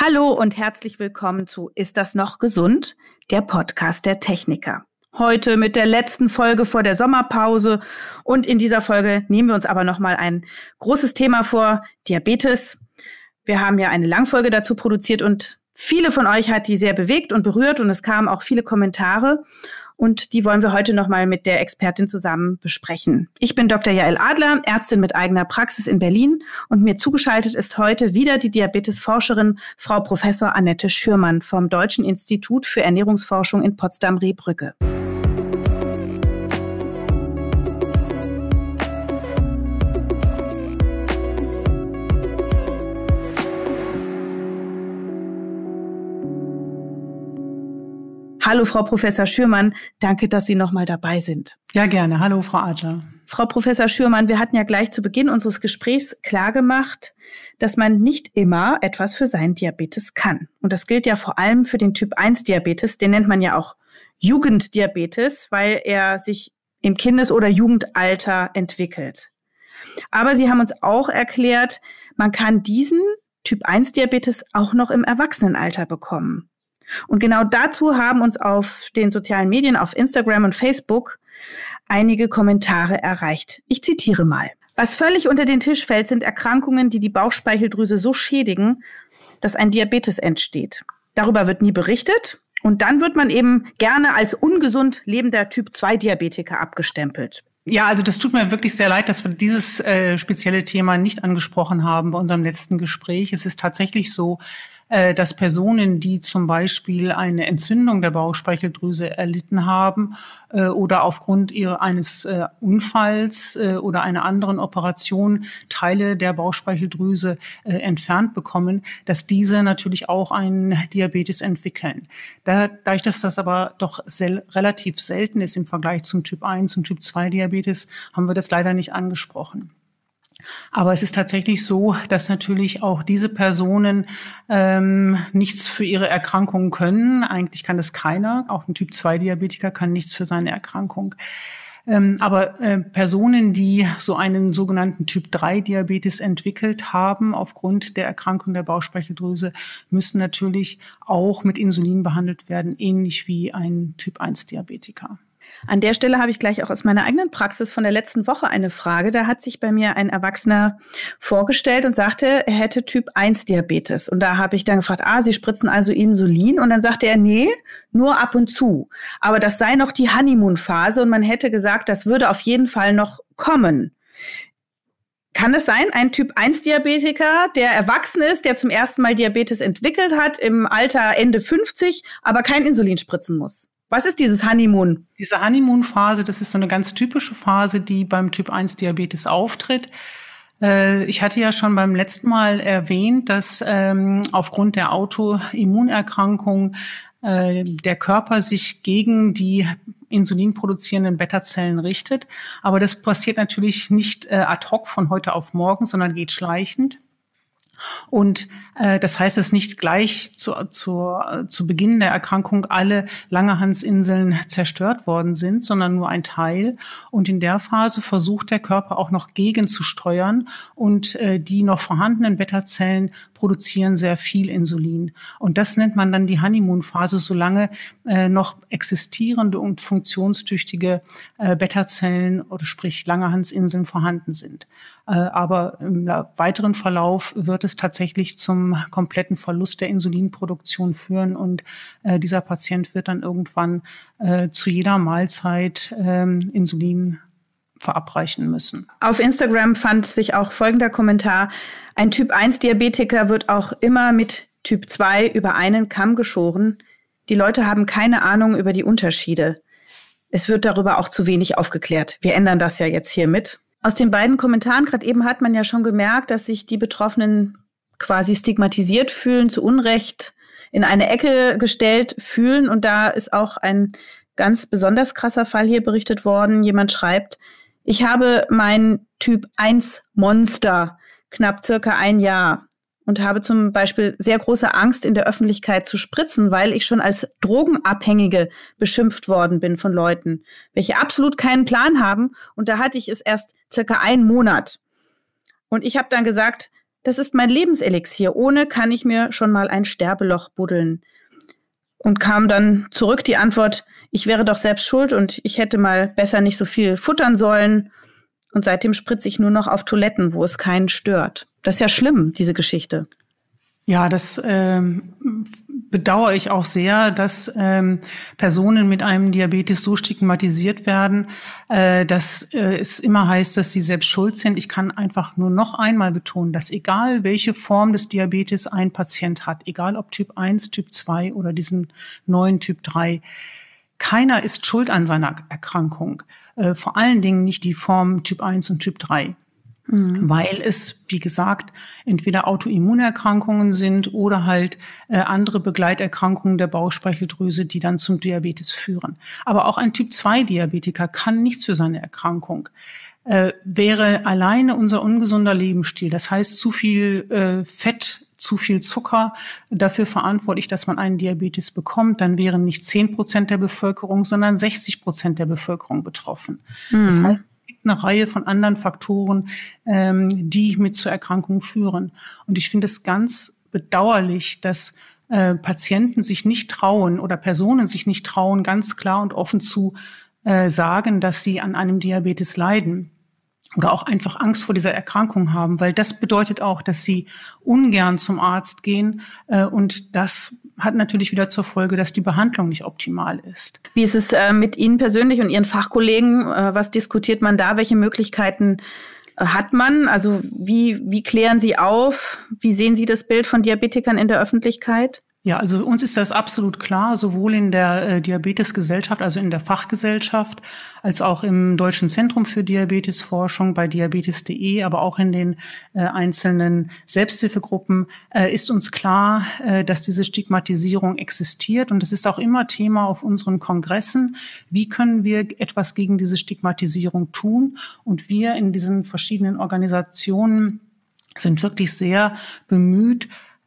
Hallo und herzlich willkommen zu Ist das noch gesund? Der Podcast der Techniker. Heute mit der letzten Folge vor der Sommerpause und in dieser Folge nehmen wir uns aber nochmal ein großes Thema vor, Diabetes. Wir haben ja eine Langfolge dazu produziert und viele von euch hat die sehr bewegt und berührt und es kamen auch viele Kommentare und die wollen wir heute nochmal mit der Expertin zusammen besprechen. Ich bin Dr. Jael Adler, Ärztin mit eigener Praxis in Berlin und mir zugeschaltet ist heute wieder die Diabetesforscherin Frau Professor Annette Schürmann vom Deutschen Institut für Ernährungsforschung in Potsdam-Rehbrücke. Hallo, Frau Professor Schürmann. Danke, dass Sie nochmal dabei sind. Ja, gerne. Hallo, Frau Adler. Frau Professor Schürmann, wir hatten ja gleich zu Beginn unseres Gesprächs klargemacht, dass man nicht immer etwas für seinen Diabetes kann. Und das gilt ja vor allem für den Typ-1-Diabetes. Den nennt man ja auch Jugenddiabetes, weil er sich im Kindes- oder Jugendalter entwickelt. Aber Sie haben uns auch erklärt, man kann diesen Typ-1-Diabetes auch noch im Erwachsenenalter bekommen. Und genau dazu haben uns auf den sozialen Medien, auf Instagram und Facebook, einige Kommentare erreicht. Ich zitiere mal. Was völlig unter den Tisch fällt, sind Erkrankungen, die die Bauchspeicheldrüse so schädigen, dass ein Diabetes entsteht. Darüber wird nie berichtet und dann wird man eben gerne als ungesund lebender Typ-2-Diabetiker abgestempelt. Ja, also das tut mir wirklich sehr leid, dass wir dieses spezielle Thema nicht angesprochen haben bei unserem letzten Gespräch. Es ist tatsächlich so, dass Personen, die zum Beispiel eine Entzündung der Bauchspeicheldrüse erlitten haben oder aufgrund eines Unfalls oder einer anderen Operation Teile der Bauchspeicheldrüse entfernt bekommen, dass diese natürlich auch einen Diabetes entwickeln. Dadurch, dass das aber doch relativ selten ist im Vergleich zum Typ 1 und Typ 2 Diabetes, haben wir das leider nicht angesprochen. Aber es ist tatsächlich so, dass natürlich auch diese Personen nichts für ihre Erkrankung können. Eigentlich kann das keiner. Auch ein Typ-2-Diabetiker kann nichts für seine Erkrankung. Aber Personen, die so einen sogenannten Typ-3-Diabetes entwickelt haben, aufgrund der Erkrankung der Bauchspeicheldrüse, müssen natürlich auch mit Insulin behandelt werden, ähnlich wie ein Typ-1-Diabetiker. An der Stelle habe ich gleich auch aus meiner eigenen Praxis von der letzten Woche eine Frage. Da hat sich bei mir ein Erwachsener vorgestellt und sagte, er hätte Typ-1-Diabetes. Und da habe ich dann gefragt, Sie spritzen also Insulin? Und dann sagte er, nee, nur ab und zu. Aber das sei noch die Honeymoon-Phase und man hätte gesagt, das würde auf jeden Fall noch kommen. Kann es sein, ein Typ-1-Diabetiker, der erwachsen ist, der zum ersten Mal Diabetes entwickelt hat, im Alter Ende 50, aber kein Insulin spritzen muss? Was ist dieses Honeymoon? Diese Honeymoon-Phase, das ist so eine ganz typische Phase, die beim Typ-1-Diabetes auftritt. Ich hatte ja schon beim letzten Mal erwähnt, dass aufgrund der Autoimmunerkrankung der Körper sich gegen die insulinproduzierenden Beta-Zellen richtet. Aber das passiert natürlich nicht ad hoc von heute auf morgen, sondern geht schleichend. Und das heißt, dass nicht gleich zu Beginn der Erkrankung alle Langerhansinseln zerstört worden sind, sondern nur ein Teil. Und in der Phase versucht der Körper auch noch gegenzusteuern und die noch vorhandenen Beta-Zellen produzieren sehr viel Insulin. Und das nennt man dann die Honeymoon-Phase, solange noch existierende und funktionstüchtige Beta-Zellen oder sprich Langerhansinseln vorhanden sind. Aber im weiteren Verlauf wird es tatsächlich zum kompletten Verlust der Insulinproduktion führen und dieser Patient wird dann irgendwann zu jeder Mahlzeit Insulin verabreichen müssen. Auf Instagram fand sich auch folgender Kommentar: Ein Typ-1-Diabetiker wird auch immer mit Typ 2 über einen Kamm geschoren. Die Leute haben keine Ahnung über die Unterschiede. Es wird darüber auch zu wenig aufgeklärt. Wir ändern das ja jetzt hiermit. Aus den beiden Kommentaren gerade eben hat man ja schon gemerkt, dass sich die Betroffenen quasi stigmatisiert fühlen, zu Unrecht in eine Ecke gestellt fühlen. Und da ist auch ein ganz besonders krasser Fall hier berichtet worden. Jemand schreibt, ich habe mein Typ-1-Monster knapp circa ein Jahr und habe zum Beispiel sehr große Angst, in der Öffentlichkeit zu spritzen, weil ich schon als Drogenabhängige beschimpft worden bin von Leuten, welche absolut keinen Plan haben. Und da hatte ich es erst circa einen Monat. Und ich habe dann gesagt, das ist mein Lebenselixier. Ohne kann ich mir schon mal ein Sterbeloch buddeln. Und kam dann zurück die Antwort, ich wäre doch selbst schuld und ich hätte mal besser nicht so viel futtern sollen. Und seitdem spritze ich nur noch auf Toiletten, wo es keinen stört. Das ist ja schlimm, diese Geschichte. Ja, das bedauere ich auch sehr, dass Personen mit einem Diabetes so stigmatisiert werden, dass es immer heißt, dass sie selbst schuld sind. Ich kann einfach nur noch einmal betonen, dass egal welche Form des Diabetes ein Patient hat, egal ob Typ 1, Typ 2 oder diesen neuen Typ 3, keiner ist schuld an seiner Erkrankung. Vor allen Dingen nicht die Form Typ 1 und Typ 3. Weil es, wie gesagt, entweder Autoimmunerkrankungen sind oder halt andere Begleiterkrankungen der Bauchspeicheldrüse, die dann zum Diabetes führen. Aber auch ein Typ-2-Diabetiker kann nichts für seine Erkrankung. Wäre alleine unser ungesunder Lebensstil, das heißt zu viel Fett, zu viel Zucker, dafür verantwortlich, dass man einen Diabetes bekommt, dann wären nicht 10% der Bevölkerung, sondern 60% der Bevölkerung betroffen. Das heißt, eine Reihe von anderen Faktoren, die mit zur Erkrankung führen. Und ich finde es ganz bedauerlich, dass Patienten sich nicht trauen oder Personen sich nicht trauen, ganz klar und offen zu sagen, dass sie an einem Diabetes leiden oder auch einfach Angst vor dieser Erkrankung haben, weil das bedeutet auch, dass sie ungern zum Arzt gehen und das hat natürlich wieder zur Folge, dass die Behandlung nicht optimal ist. Wie ist es mit Ihnen persönlich und Ihren Fachkollegen? Was diskutiert man da? Welche Möglichkeiten hat man? Also wie klären Sie auf? Wie sehen Sie das Bild von Diabetikern in der Öffentlichkeit? Ja, also uns ist das absolut klar, sowohl in der Diabetesgesellschaft, also in der Fachgesellschaft, als auch im Deutschen Zentrum für Diabetesforschung bei diabetes.de, aber auch in den einzelnen Selbsthilfegruppen ist uns klar, dass diese Stigmatisierung existiert. Und es ist auch immer Thema auf unseren Kongressen. Wie können wir etwas gegen diese Stigmatisierung tun? Und wir in diesen verschiedenen Organisationen sind wirklich sehr bemüht,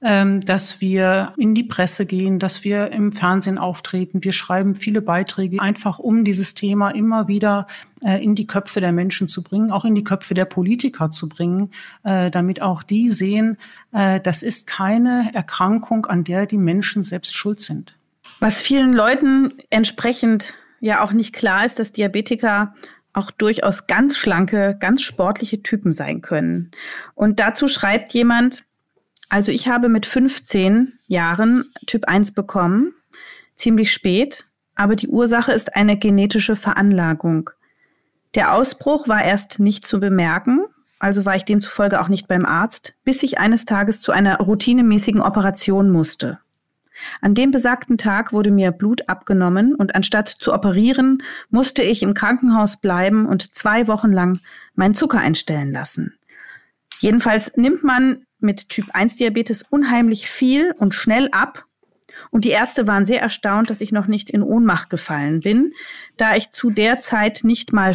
dass wir in die Presse gehen, dass wir im Fernsehen auftreten. Wir schreiben viele Beiträge, einfach um dieses Thema immer wieder in die Köpfe der Menschen zu bringen, auch in die Köpfe der Politiker zu bringen, damit auch die sehen, das ist keine Erkrankung, an der die Menschen selbst schuld sind. Was vielen Leuten entsprechend ja auch nicht klar ist, dass Diabetiker auch durchaus ganz schlanke, ganz sportliche Typen sein können. Und dazu schreibt jemand, also ich habe mit 15 Jahren Typ 1 bekommen, ziemlich spät, aber die Ursache ist eine genetische Veranlagung. Der Ausbruch war erst nicht zu bemerken, also war ich demzufolge auch nicht beim Arzt, bis ich eines Tages zu einer routinemäßigen Operation musste. An dem besagten Tag wurde mir Blut abgenommen und anstatt zu operieren, musste ich im Krankenhaus bleiben und 2 Wochen lang meinen Zucker einstellen lassen. Jedenfalls nimmt man mit Typ-1-Diabetes unheimlich viel und schnell ab. Und die Ärzte waren sehr erstaunt, dass ich noch nicht in Ohnmacht gefallen bin, da ich zu der Zeit nicht mal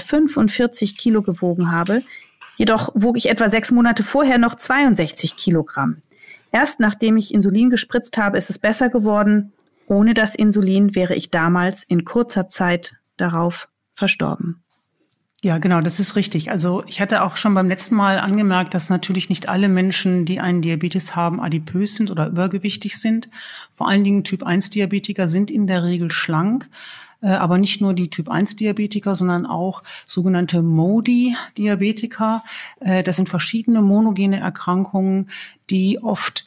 45 Kilo gewogen habe. Jedoch wog ich etwa 6 Monate vorher noch 62 Kilogramm. Erst nachdem ich Insulin gespritzt habe, ist es besser geworden. Ohne das Insulin wäre ich damals in kurzer Zeit darauf verstorben. Ja, genau, das ist richtig. Also ich hatte auch schon beim letzten Mal angemerkt, dass natürlich nicht alle Menschen, die einen Diabetes haben, adipös sind oder übergewichtig sind. Vor allen Dingen Typ-1-Diabetiker sind in der Regel schlank. Aber nicht nur die Typ-1-Diabetiker, sondern auch sogenannte MODY-Diabetiker. Das sind verschiedene monogene Erkrankungen, die oft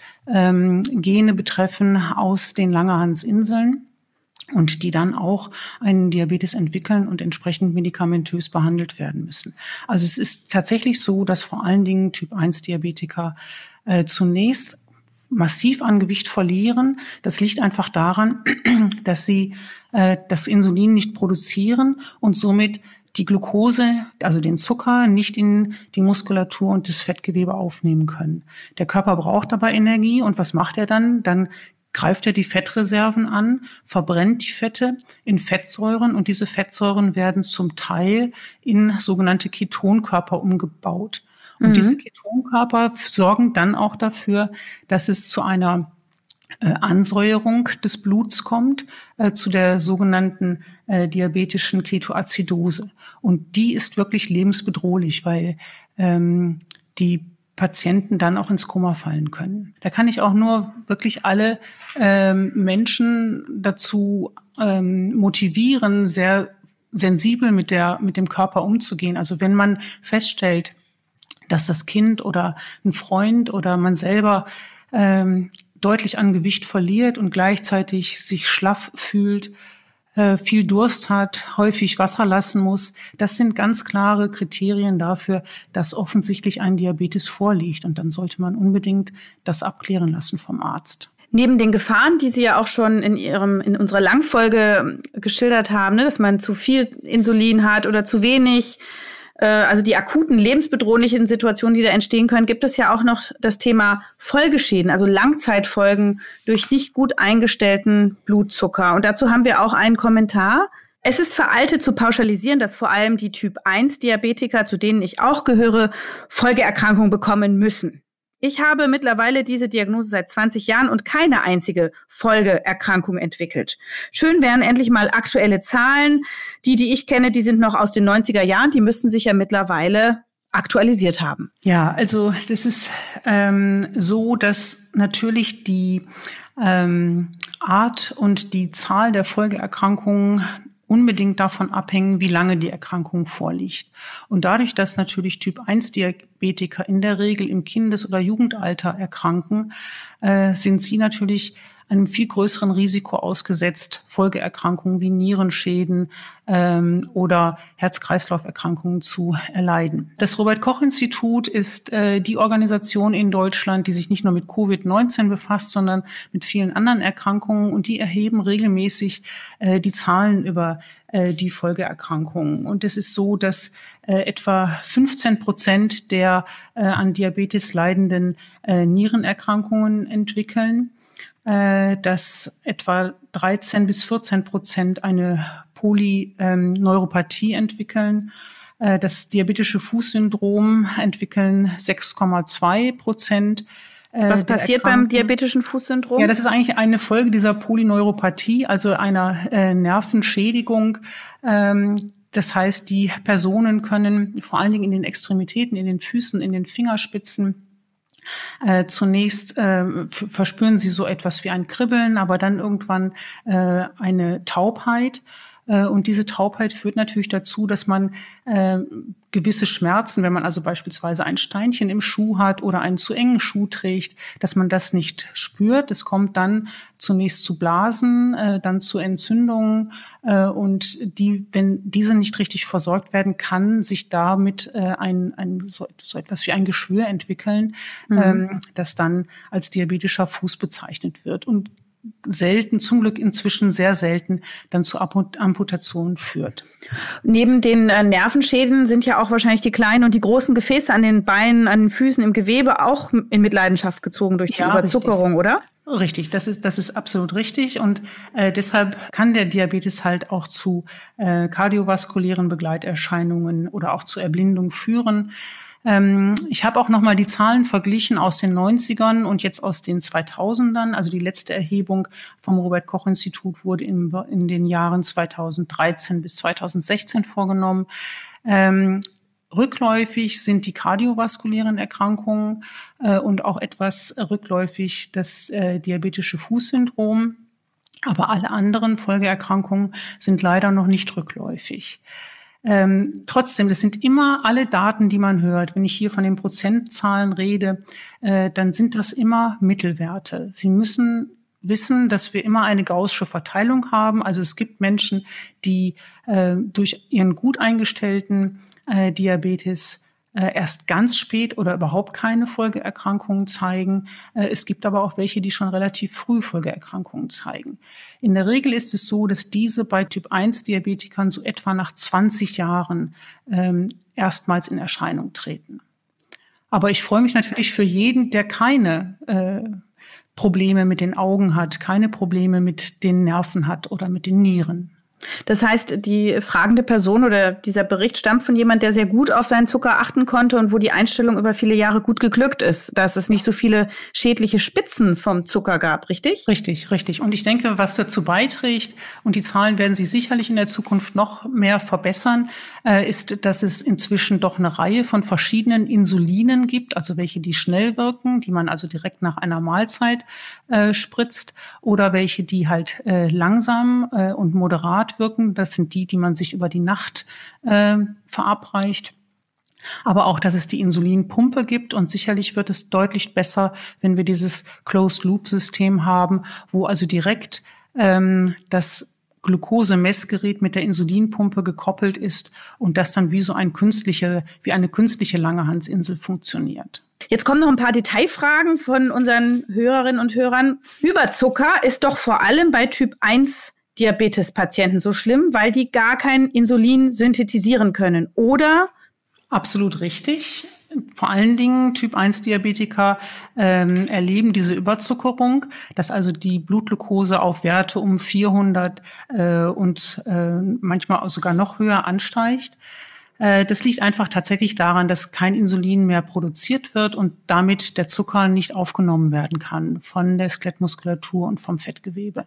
Gene betreffen aus den Langerhansinseln. Und die dann auch einen Diabetes entwickeln und entsprechend medikamentös behandelt werden müssen. Also es ist tatsächlich so, dass vor allen Dingen Typ-1-Diabetiker zunächst massiv an Gewicht verlieren. Das liegt einfach daran, dass sie das Insulin nicht produzieren und somit die Glucose, also den Zucker, nicht in die Muskulatur und das Fettgewebe aufnehmen können. Der Körper braucht aber Energie und was macht er dann? Dann greift er die Fettreserven an, verbrennt die Fette in Fettsäuren und diese Fettsäuren werden zum Teil in sogenannte Ketonkörper umgebaut. Und diese Ketonkörper sorgen dann auch dafür, dass es zu einer Ansäuerung des Bluts kommt, zu der sogenannten diabetischen Ketoazidose. Und die ist wirklich lebensbedrohlich, weil die Patienten dann auch ins Koma fallen können. Da kann ich auch nur wirklich alle Menschen dazu motivieren, sehr sensibel mit dem Körper umzugehen. Also wenn man feststellt, dass das Kind oder ein Freund oder man selber deutlich an Gewicht verliert und gleichzeitig sich schlaff fühlt, viel Durst hat, häufig Wasser lassen muss. Das sind ganz klare Kriterien dafür, dass offensichtlich ein Diabetes vorliegt. Und dann sollte man unbedingt das abklären lassen vom Arzt. Neben den Gefahren, die Sie ja auch schon in unserer Langfolge geschildert haben, ne, dass man zu viel Insulin hat oder zu wenig, also die akuten lebensbedrohlichen Situationen, die da entstehen können, gibt es ja auch noch das Thema Folgeschäden, also Langzeitfolgen durch nicht gut eingestellten Blutzucker. Und dazu haben wir auch einen Kommentar. Es ist veraltet zu pauschalisieren, dass vor allem die Typ-1-Diabetiker, zu denen ich auch gehöre, Folgeerkrankungen bekommen müssen. Ich habe mittlerweile diese Diagnose seit 20 Jahren und keine einzige Folgeerkrankung entwickelt. Schön wären endlich mal aktuelle Zahlen. Die ich kenne, die sind noch aus den 90er Jahren. Die müssten sich ja mittlerweile aktualisiert haben. Ja, also das ist so, dass natürlich die Art und die Zahl der Folgeerkrankungen unbedingt davon abhängen, wie lange die Erkrankung vorliegt. Und dadurch, dass natürlich Typ-1-Diabetiker in der Regel im Kindes- oder Jugendalter erkranken, sind sie natürlich einem viel größeren Risiko ausgesetzt, Folgeerkrankungen wie Nierenschäden oder Herz-Kreislauf-Erkrankungen zu erleiden. Das Robert-Koch-Institut ist die Organisation in Deutschland, die sich nicht nur mit Covid-19 befasst, sondern mit vielen anderen Erkrankungen. Und die erheben regelmäßig die Zahlen über die Folgeerkrankungen. Und es ist so, dass etwa 15% der an Diabetes leidenden Nierenerkrankungen entwickeln, dass etwa 13-14% eine Polyneuropathie entwickeln. Das diabetische Fußsyndrom entwickeln 6,2%. Was passiert beim diabetischen Fußsyndrom? Ja, das ist eigentlich eine Folge dieser Polyneuropathie, also einer Nervenschädigung. Das heißt, die Personen können vor allen Dingen in den Extremitäten, in den Füßen, in den Fingerspitzen zunächst verspüren sie so etwas wie ein Kribbeln, aber dann irgendwann eine Taubheit. Und diese Taubheit führt natürlich dazu, dass man gewisse Schmerzen, wenn man also beispielsweise ein Steinchen im Schuh hat oder einen zu engen Schuh trägt, dass man das nicht spürt. Es kommt dann zunächst zu Blasen, dann zu Entzündungen und wenn diese nicht richtig versorgt werden, kann sich damit so etwas wie ein Geschwür entwickeln, das dann als diabetischer Fuß bezeichnet wird und selten, zum Glück inzwischen sehr selten, dann zu Amputationen führt. Neben den Nervenschäden sind ja auch wahrscheinlich die kleinen und die großen Gefäße an den Beinen, an den Füßen, im Gewebe auch in Mitleidenschaft gezogen durch die Überzuckerung, richtig. Oder? Richtig, das ist absolut richtig. Und deshalb kann der Diabetes halt auch zu kardiovaskulären Begleiterscheinungen oder auch zu Erblindung führen. Ich habe auch nochmal die Zahlen verglichen aus den 90ern und jetzt aus den 2000ern. Also die letzte Erhebung vom Robert-Koch-Institut wurde in den Jahren 2013 bis 2016 vorgenommen. Rückläufig sind die kardiovaskulären Erkrankungen und auch etwas rückläufig das diabetische Fußsyndrom. Aber alle anderen Folgeerkrankungen sind leider noch nicht rückläufig. Trotzdem, das sind immer alle Daten, die man hört. Wenn ich hier von den Prozentzahlen rede, dann sind das immer Mittelwerte. Sie müssen wissen, dass wir immer eine gaußsche Verteilung haben. Also es gibt Menschen, die durch ihren gut eingestellten Diabetes erst ganz spät oder überhaupt keine Folgeerkrankungen zeigen. Es gibt aber auch welche, die schon relativ früh Folgeerkrankungen zeigen. In der Regel ist es so, dass diese bei Typ-1-Diabetikern so etwa nach 20 Jahren erstmals in Erscheinung treten. Aber ich freue mich natürlich für jeden, der keine Probleme mit den Augen hat, keine Probleme mit den Nerven hat oder mit den Nieren. Das heißt, die fragende Person oder dieser Bericht stammt von jemand, der sehr gut auf seinen Zucker achten konnte und wo die Einstellung über viele Jahre gut geglückt ist, dass es nicht so viele schädliche Spitzen vom Zucker gab, richtig? Richtig, richtig. Und ich denke, was dazu beiträgt, und die Zahlen werden sich sicherlich in der Zukunft noch mehr verbessern, ist, dass es inzwischen doch eine Reihe von verschiedenen Insulinen gibt, also welche, die schnell wirken, die man also direkt nach einer Mahlzeit spritzt, oder welche, die halt langsam und moderat wirken. Das sind die man sich über die Nacht verabreicht. Aber auch, dass es die Insulinpumpe gibt, und sicherlich wird es deutlich besser, wenn wir dieses Closed-Loop-System haben, wo also direkt das Glukosemessgerät mit der Insulinpumpe gekoppelt ist und das dann wie eine künstliche Langerhansinsel funktioniert. Jetzt kommen noch ein paar Detailfragen von unseren Hörerinnen und Hörern. Überzucker ist doch vor allem bei Typ 1 Diabetes-Patienten so schlimm, weil die gar kein Insulin synthetisieren können, oder? Absolut richtig. Vor allen Dingen Typ-1-Diabetiker erleben diese Überzuckerung, dass also die Blutglucose auf Werte um 400 und manchmal sogar noch höher ansteigt. Das liegt einfach tatsächlich daran, dass kein Insulin mehr produziert wird und damit der Zucker nicht aufgenommen werden kann von der Skelettmuskulatur und vom Fettgewebe.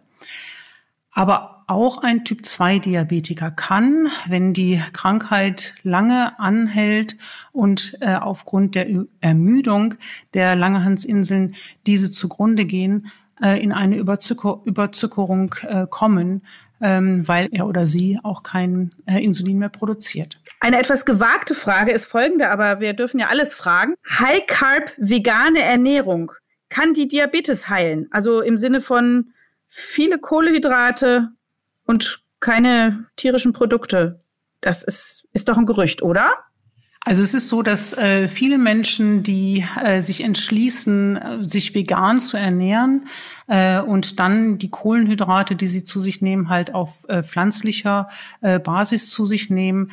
Aber auch ein Typ-2-Diabetiker kann, wenn die Krankheit lange anhält und aufgrund der Ermüdung der Langerhansinseln diese zugrunde gehen, in eine Überzuckerung kommen, weil er oder sie auch kein Insulin mehr produziert. Eine etwas gewagte Frage ist folgende, aber wir dürfen ja alles fragen. High-Carb vegane Ernährung, kann die Diabetes heilen? Also im Sinne von viele Kohlenhydrate und keine tierischen Produkte. Das ist doch ein Gerücht, oder? Also es ist so, dass viele Menschen, die sich entschließen, sich vegan zu ernähren und dann die Kohlenhydrate, die sie zu sich nehmen, halt auf pflanzlicher Basis zu sich nehmen,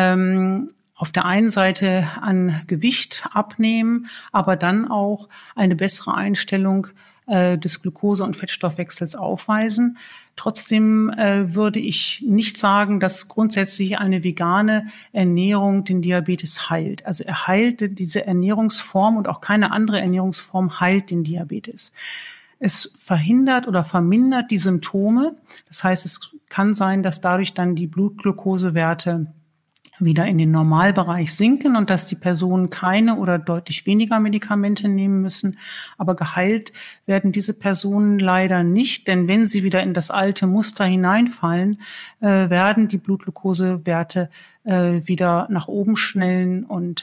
auf der einen Seite an Gewicht abnehmen, aber dann auch eine bessere Einstellung des Glucose- und Fettstoffwechsels aufweisen. Trotzdem würde ich nicht sagen, dass grundsätzlich eine vegane Ernährung den Diabetes heilt. Also er heilt diese Ernährungsform, und auch keine andere Ernährungsform heilt den Diabetes. Es verhindert oder vermindert die Symptome. Das heißt, es kann sein, dass dadurch dann die Blutglukosewerte wieder in den Normalbereich sinken und dass die Personen keine oder deutlich weniger Medikamente nehmen müssen. Aber geheilt werden diese Personen leider nicht, denn wenn sie wieder in das alte Muster hineinfallen, werden die Blutglukosewerte wieder nach oben schnellen und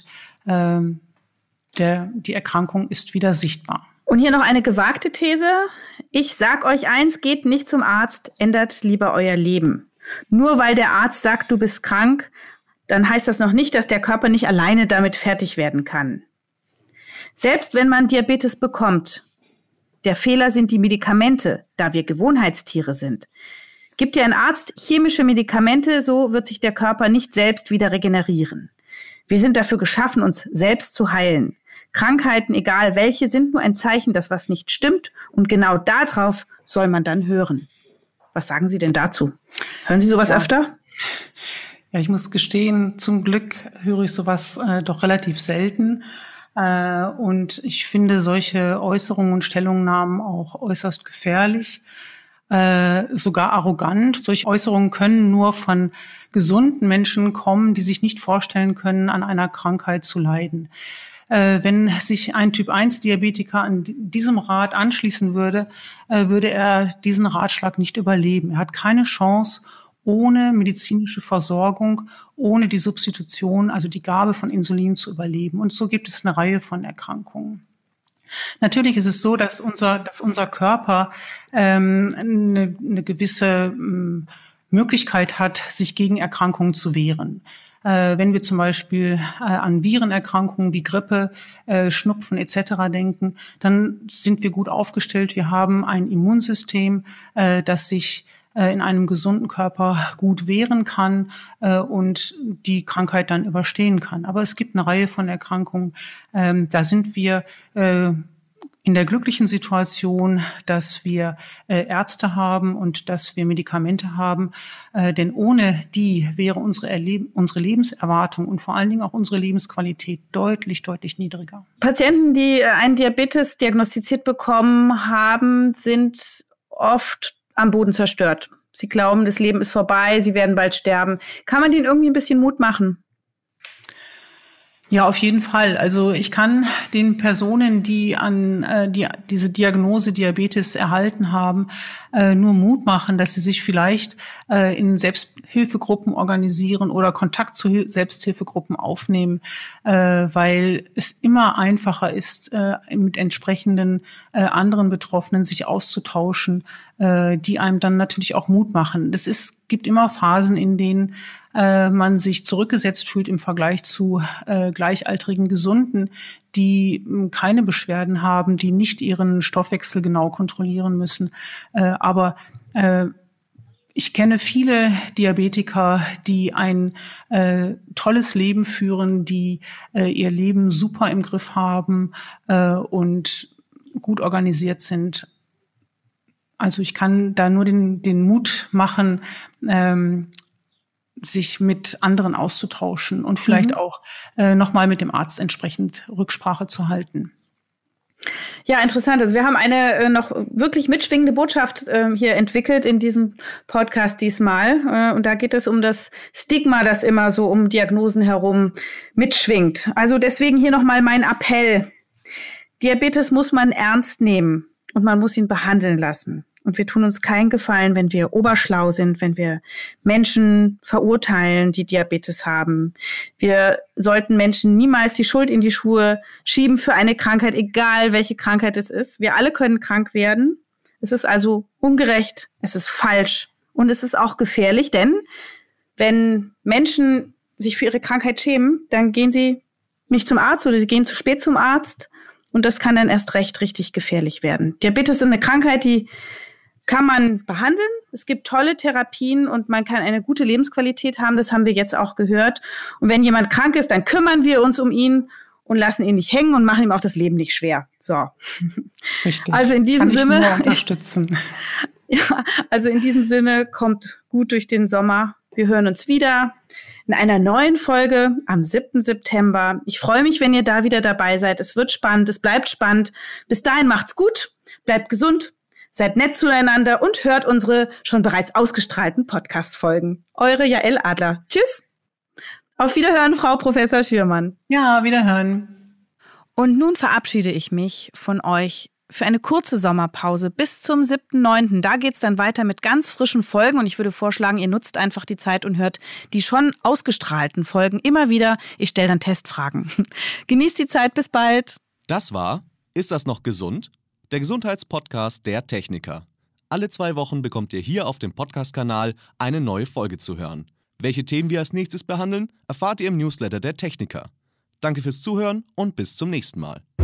die Erkrankung ist wieder sichtbar. Und hier noch eine gewagte These. Ich sag euch eins, geht nicht zum Arzt, ändert lieber euer Leben. Nur weil der Arzt sagt, du bist krank, dann heißt das noch nicht, dass der Körper nicht alleine damit fertig werden kann. Selbst wenn man Diabetes bekommt, der Fehler sind die Medikamente, da wir Gewohnheitstiere sind. Gibt dir ein Arzt chemische Medikamente, so wird sich der Körper nicht selbst wieder regenerieren. Wir sind dafür geschaffen, uns selbst zu heilen. Krankheiten, egal welche, sind nur ein Zeichen, dass was nicht stimmt, und genau darauf soll man dann hören. Was sagen Sie denn dazu? Hören Sie sowas öfter? Ja, ich muss gestehen, zum Glück höre ich sowas doch relativ selten. Und ich finde solche Äußerungen und Stellungnahmen auch äußerst gefährlich, sogar arrogant. Solche Äußerungen können nur von gesunden Menschen kommen, die sich nicht vorstellen können, an einer Krankheit zu leiden. Wenn sich ein Typ-1-Diabetiker an diesem Rat anschließen würde, würde er diesen Ratschlag nicht überleben. Er hat keine Chance, ohne medizinische Versorgung, ohne die Substitution, also die Gabe von Insulin, zu überleben. Und so gibt es eine Reihe von Erkrankungen. Natürlich ist es so, dass unser Körper eine gewisse Möglichkeit hat, sich gegen Erkrankungen zu wehren. Wenn wir zum Beispiel an Virenerkrankungen wie Grippe, Schnupfen etc. denken, dann sind wir gut aufgestellt. Wir haben ein Immunsystem, das sich in einem gesunden Körper gut wehren kann und die Krankheit dann überstehen kann. Aber es gibt eine Reihe von Erkrankungen, da sind wir in der glücklichen Situation, dass wir Ärzte haben und dass wir Medikamente haben, denn ohne die wäre unsere Lebenserwartung und vor allen Dingen auch unsere Lebensqualität deutlich, deutlich niedriger. Patienten, die einen Diabetes diagnostiziert bekommen haben, sind oft am Boden zerstört. Sie glauben, das Leben ist vorbei, sie werden bald sterben. Kann man denen irgendwie ein bisschen Mut machen? Ja, auf jeden Fall. Also ich kann den Personen, die diese Diagnose Diabetes erhalten haben, nur Mut machen, dass sie sich vielleicht in Selbsthilfegruppen organisieren oder Kontakt zu Selbsthilfegruppen aufnehmen, weil es immer einfacher ist, mit entsprechenden anderen Betroffenen sich auszutauschen, die einem dann natürlich auch Mut machen. Gibt immer Phasen, in denen man sich zurückgesetzt fühlt im Vergleich zu gleichaltrigen Gesunden, die keine Beschwerden haben, die nicht ihren Stoffwechsel genau kontrollieren müssen. Aber ich kenne viele Diabetiker, die ein tolles Leben führen, die ihr Leben super im Griff haben und gut organisiert sind. Also ich kann da nur den Mut machen, sich mit anderen auszutauschen und vielleicht auch nochmal mit dem Arzt entsprechend Rücksprache zu halten. Ja, interessant. Also wir haben eine noch wirklich mitschwingende Botschaft hier entwickelt in diesem Podcast diesmal. Und da geht es um das Stigma, das immer so um Diagnosen herum mitschwingt. Also deswegen hier nochmal mein Appell. Diabetes muss man ernst nehmen und man muss ihn behandeln lassen. Und wir tun uns keinen Gefallen, wenn wir oberschlau sind, wenn wir Menschen verurteilen, die Diabetes haben. Wir sollten Menschen niemals die Schuld in die Schuhe schieben für eine Krankheit, egal welche Krankheit es ist. Wir alle können krank werden. Es ist also ungerecht, es ist falsch und es ist auch gefährlich, denn wenn Menschen sich für ihre Krankheit schämen, dann gehen sie nicht zum Arzt oder sie gehen zu spät zum Arzt und das kann dann erst recht richtig gefährlich werden. Diabetes ist eine Krankheit, die kann man behandeln. Es gibt tolle Therapien und man kann eine gute Lebensqualität haben. Das haben wir jetzt auch gehört. Und wenn jemand krank ist, dann kümmern wir uns um ihn und lassen ihn nicht hängen und machen ihm auch das Leben nicht schwer. So. Richtig. Also in diesem Sinne. Nur unterstützen. Ja, also in diesem Sinne, kommt gut durch den Sommer. Wir hören uns wieder in einer neuen Folge am 7. September. Ich freue mich, wenn ihr da wieder dabei seid. Es wird spannend, es bleibt spannend. Bis dahin macht's gut, bleibt gesund. Seid nett zueinander und hört unsere schon bereits ausgestrahlten Podcast-Folgen. Eure Jael Adler. Tschüss. Auf Wiederhören, Frau Professor Schürmann. Ja, Wiederhören. Und nun verabschiede ich mich von euch für eine kurze Sommerpause bis zum 7.9. Da geht's dann weiter mit ganz frischen Folgen und ich würde vorschlagen, ihr nutzt einfach die Zeit und hört die schon ausgestrahlten Folgen immer wieder. Ich stelle dann Testfragen. Genießt die Zeit, bis bald. Das war Ist das noch gesund? Der Gesundheitspodcast der Techniker. Alle 2 Wochen bekommt ihr hier auf dem Podcast-Kanal eine neue Folge zu hören. Welche Themen wir als nächstes behandeln, erfahrt ihr im Newsletter der Techniker. Danke fürs Zuhören und bis zum nächsten Mal.